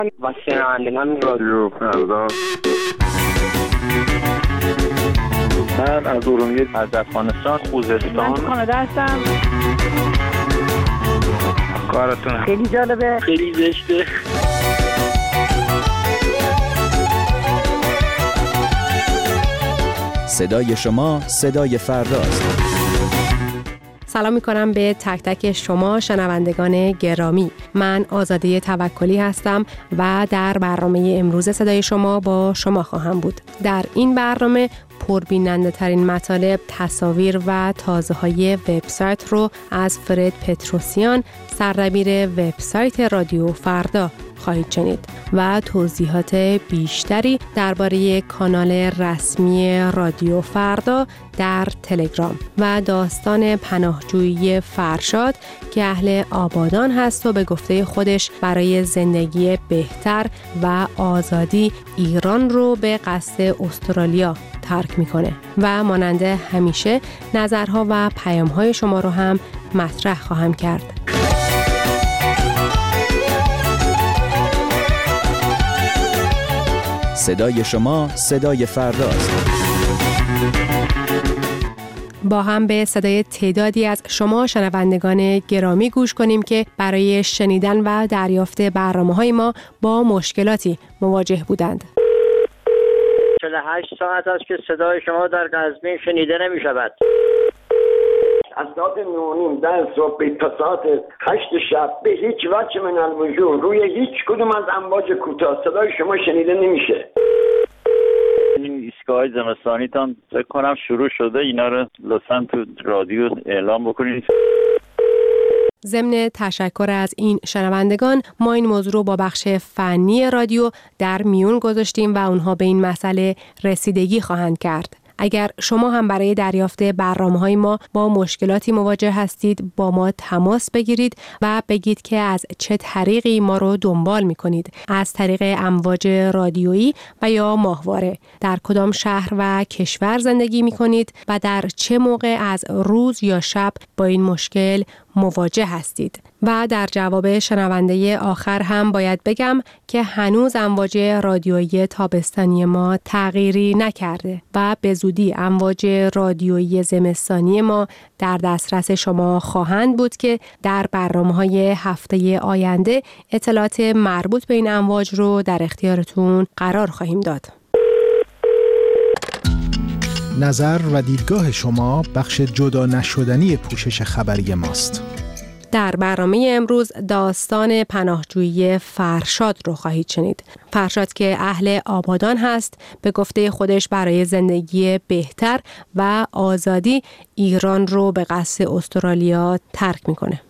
و شنوندگان رادیو فردا. من از ارومیه، از افغانستان، خوزستان. من کانادا هستم. کارتون خیلی جالبه، خیلی زشته. صدای شما صدای فرداست. سلام میکنم به تک تک شما شنوندگان گرامی. من آزاده توکلی هستم و در برنامه امروز صدای شما با شما خواهم بود. در این برنامه پربیننده ترین مطالب، تصاویر و تازه های وبسایت رو از فرد پتروسیان، سردبیر وبسایت رادیو فردا خواهید شنید و توضیحات بیشتری درباره کانال رسمی رادیو فردا در تلگرام و داستان پناهجویی فرشاد که اهل آبادان هست و به گفته خودش برای زندگی بهتر و آزادی ایران رو به قصد استرالیا ترک میکنه و مانند همیشه نظرها و پیامهای شما رو هم مطرح خواهم کرد. صدای شما صدای فرداست. با هم به صدای تعدادی از شما شنوندگان گرامی گوش کنیم که برای شنیدن و دریافت برنامه‌های ما با مشکلاتی مواجه بودند. 48 ساعت است که صدای شما در قزوین شنیده نمی شود. از ساعت 9:30 در صبح تا ساعت 8 شب به هیچ وجه من الوجود روی هیچ کدوم از امواج کوتاه صدای شما شنیده نمیشه. این ایستگاه زمستانیتان فکر کنم شروع شده، اینا رو لطفاً تو رادیو اعلام بکنید. ضمن تشکر از این شنوندگان ما این موضوع رو با بخش فنی رادیو در میون گذاشتیم و اونها به این مسئله رسیدگی خواهند کرد. اگر شما هم برای دریافت برنامه‌های ما با مشکلاتی مواجه هستید با ما تماس بگیرید و بگید که از چه طریقی ما رو دنبال می‌کنید، از طریق امواج رادیویی و یا ماهواره، در کدام شهر و کشور زندگی می‌کنید و در چه موقع از روز یا شب با این مشکل مواجه هستید. و در جواب شنونده آخر هم باید بگم که هنوز امواج رادیویی تابستانی ما تغییری نکرده و به زودی امواج رادیویی زمستانی ما در دسترس شما خواهند بود که در برنامه‌های هفته آینده اطلاعات مربوط به این امواج رو در اختیارتون قرار خواهیم داد. نظر و دیدگاه شما بخش جدا نشدنی پوشش خبری ماست. در برنامه امروز داستان پناهجویی فرشاد رو خواهید شنید. فرشاد که اهل آبادان هست، به گفته خودش برای زندگی بهتر و آزادی ایران رو به قصد استرالیا ترک میکنه.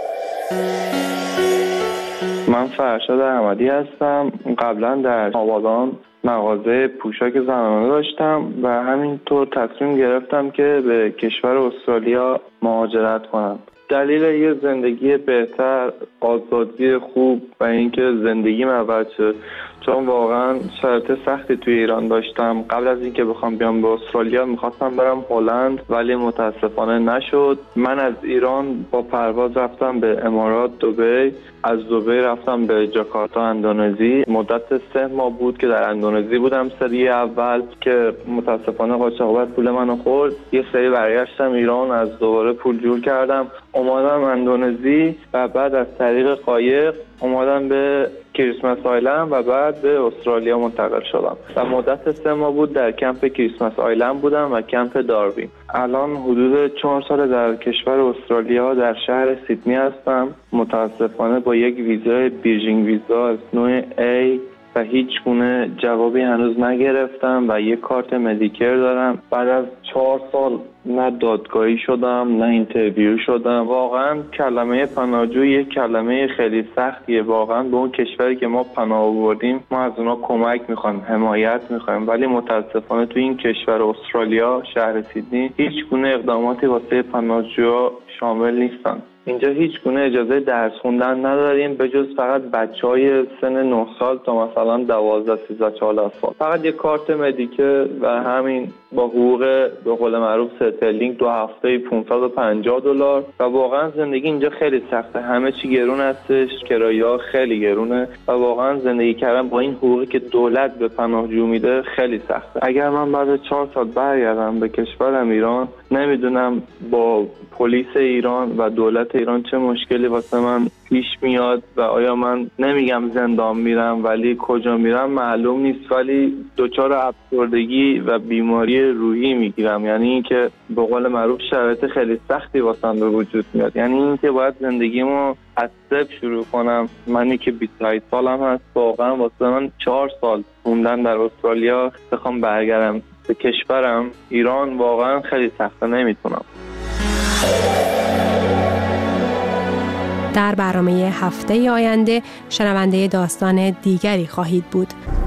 من فرشاد احمدی هستم. قبلا در آبادان مغازه پوشاک زنانه داشتم و همینطور تصمیم گرفتم که به کشور استرالیا مهاجرت کنم. دلیل یه زندگی بهتر، آزادی خوب و اینکه زندگیم عوض شد، چون واقعا شرایط سختی توی ایران داشتم. قبل از اینکه بخوام بیام به استرالیا میخواستم برم هلند ولی متاسفانه نشد. من از ایران با پرواز رفتم به امارات دبی، از دبی رفتم به جاکارتا اندونزی. مدت 3 ماه بود که در اندونزی بودم سری اول که متاسفانه قاچاقبر پول منو خورد. یه سری برگشتم ایران، از دوباره پول جور کردم اومدم اندونزی و بعد از طریق قایق اومدم به کریسمس آیلند و بعد به استرالیا منتقل شدم و مدت 3 ماه بود در کمپ کریسمس آیلند بودم و کمپ داروین. الان حدود 4 سال در کشور استرالیا در شهر سیدنی هستم. متاسفانه با یک ویزای بیرجینگ ویزا از نوع A و هیچ گونه جوابی هنوز نگرفتم و یک کارت مدیکر دارم. بعد از 4 سال نه دادگاهی شدم نه اینترویو شدم. واقعا کلمه پناهجو یک کلمه خیلی سختیه. واقعا به اون کشوری که ما پناه آوردیم ما از اونا کمک میخوایم، حمایت میخوایم، ولی متاسفانه تو این کشور استرالیا شهر سیدنی هیچ گونه اقداماتی واسه پناهجوها شامل نیستن. اینجا هیچ گونه اجازه درس خوندن نداریم به جز فقط بچهای سن 9 سال تا مثلا 12 13 14 سال. فقط یه کارت مدیکه و همین با حقوق به قول معروف ستلینگ 2 هفته $550 و واقعا زندگی اینجا خیلی سخته. همه چی گرون هستش، کرایه‌ها خیلی گرونه و واقعا زندگی کردن با این حقوقی که دولت به پناهجو میده خیلی سخته. اگر من بعد 4 سال برگردم به کشورم ایران، نمیدونم با پلیس ایران و دولت ایران چه مشکلی واسه من پیش میاد و آیا من نمیگم زندان میرم ولی کجا میرم معلوم نیست، ولی دچار افسردگی و بیماری روحی میگیرم. یعنی اینکه به قول معروف شرایط خیلی سختی واسم به وجود میاد. یعنی اینکه باید زندگیمو از صفر شروع کنم. منی که 28 سالم هست، واقعا واسه من 4 سال موندن در استرالیا بخوام برگردم به کشورم ایران واقعا خیلی سخته، نمیتونم. در برنامه هفته آینده شنونده داستان دیگری خواهید بود.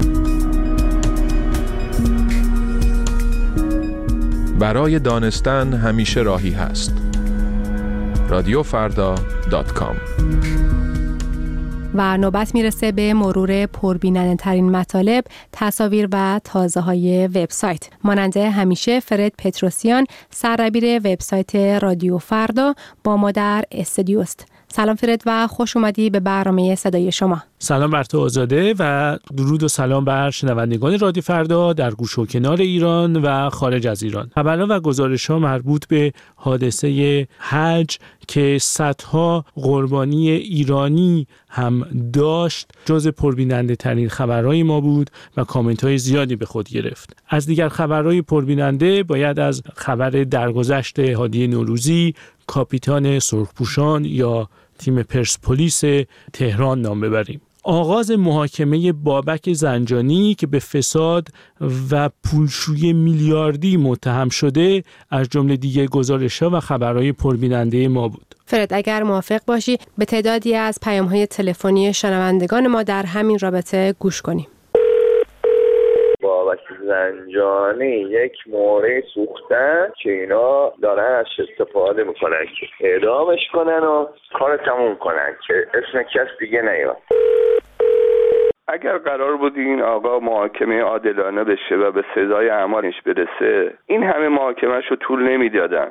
برای دانستن همیشه راهی هست. رادیوفردا.com. و نوبت میرسه به مرور پربیننده ترین مطالب، تصاویر و تازه های وبسایت. ماننده همیشه فرد پتروسیان، سردبیر وبسایت رادیو فردا با ما در استودیو است. سلام فرد و خوش اومدی به برنامه صدای شما. سلام بر تو آزاده و درود و سلام بر شنوندگان رادیو فردا در گوش و کنار ایران و خارج از ایران. خبرها و گزارش‌ها مربوط به حادثه حج که صدها قربانی ایرانی هم داشت جز پربیننده ترین خبرهای ما بود و کامنت های زیادی به خود گرفت. از دیگر خبرهای پربیننده باید از خبر درگذشت هادی نوروزی، کاپیتان سرخپوشان یا تیم پرسپولیس تهران نام ببریم. آغاز محاکمه بابک زنجانی که به فساد و پولشویی میلیاردی متهم شده از جمله دیگر گزارش‌ها و خبرهای پربیننده ما بود. فرد اگر موافق باشی به تعدادی از پیام‌های تلفنی شنوندگان ما در همین رابطه گوش کنیم. بابک زنجانی یک موره سوختن که اینا دارن از استفاده میکنن که اعدامش کنن و کار تموم کنن که اسم کس دیگه نیاد. اگر قرار بود این آقا محاکمه عادلانه بشه و به سزای اعمالش برسه، این همه محاکمه‌شو طول نمیدادن.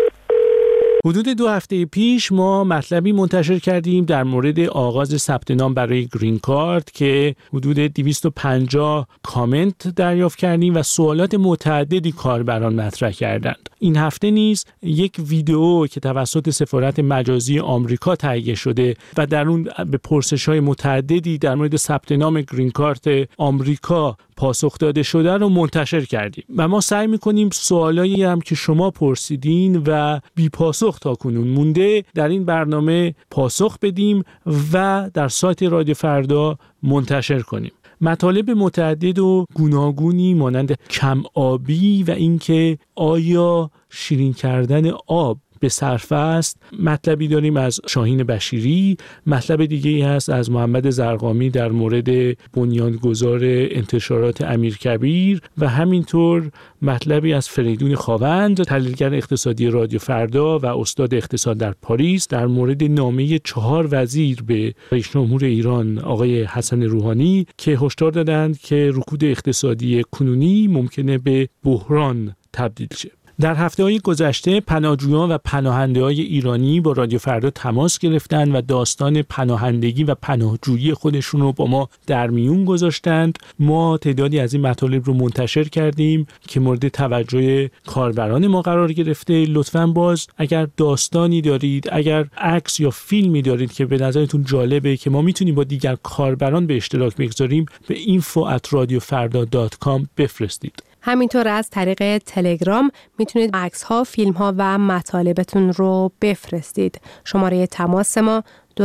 حدود 2 هفته پیش ما مطلبی منتشر کردیم در مورد آغاز ثبت نام برای گرین کارت که حدود 250 کامنت دریافت کردیم و سوالات متعددی کاربران مطرح کردند. این هفته نیز یک ویدیو که توسط سفارت مجازی آمریکا تهیه شده و در اون به پرسش‌های متعددی در مورد ثبت نام گرین کارت آمریکا پاسخ داده شده رو منتشر کردیم و ما سعی می‌کنیم سوالایی هم که شما پرسیدین و بی پاسخ تا کنون مونده در این برنامه پاسخ بدیم و در سایت رادیو فردا منتشر کنیم. مطالب متعدد و گوناگونی مانند کم آبی و اینکه آیا شیرین کردن آب به صرفه است، مطلبی داریم از شاهین بشیری، مطلب دیگه‌ای هست از محمد زرقامی در مورد بنیانگذار انتشارات امیرکبیر و همینطور مطلبی از فریدون خاوند، تحلیلگر اقتصادی رادیو فردا و استاد اقتصاد در پاریس در مورد نامه 4 وزیر به رئیس جمهور ایران آقای حسن روحانی که هشدار دادند که رکود اقتصادی کنونی ممکنه به بحران تبدیل شه. در هفته‌های گذشته پناهجویان و پناهنده‌های ایرانی با رادیو فردا تماس گرفتند و داستان پناهندگی و پناهجویی خودشون رو با ما در میون گذاشتند. ما تعدادی از این مطالب رو منتشر کردیم که مورد توجه کاربران ما قرار گرفته. لطفاً باز اگر داستانی دارید، اگر عکس یا فیلمی دارید که به نظرتون جالبه که ما میتونیم با دیگر کاربران به اشتراک بگذاریم، به info@radiofarda.com بفرستید. همینطور از طریق تلگرام میتونید عکس‌ها، فیلم‌ها و مطالبتون رو بفرستید. شماره تماس ما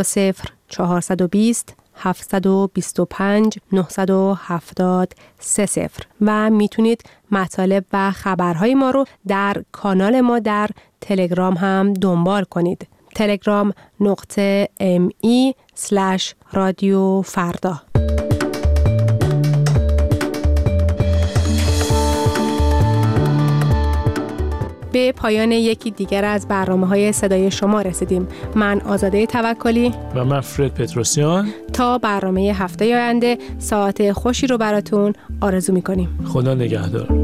20420 725 970 30 و میتونید مطالب و خبرهای ما رو در کانال ما در تلگرام هم دنبال کنید. telegram.me/رادیو فردا. به پایان یکی دیگر از برنامه‌های صدای شما رسیدیم. من آزاده توکلی و من فرد پتروسیان تا برنامه هفته آینده ساعت خوشی رو براتون آرزو می‌کنیم. خدا نگهدار.